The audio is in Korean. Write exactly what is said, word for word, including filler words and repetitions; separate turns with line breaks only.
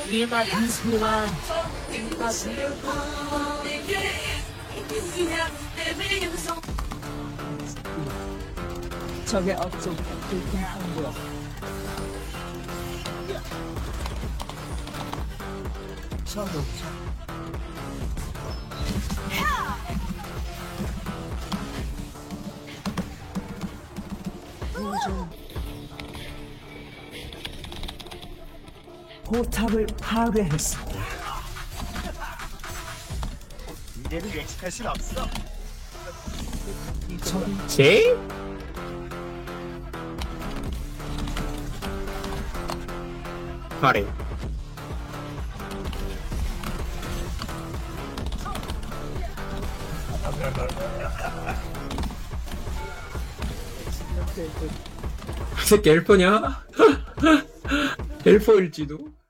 적의 업적이 불편하고요. 저도 포탑을 파괴했습니다.
미래를 예측할 순 없어.
적이
제? 말해. 이 새끼 엘퍼냐? 엘퍼일지도.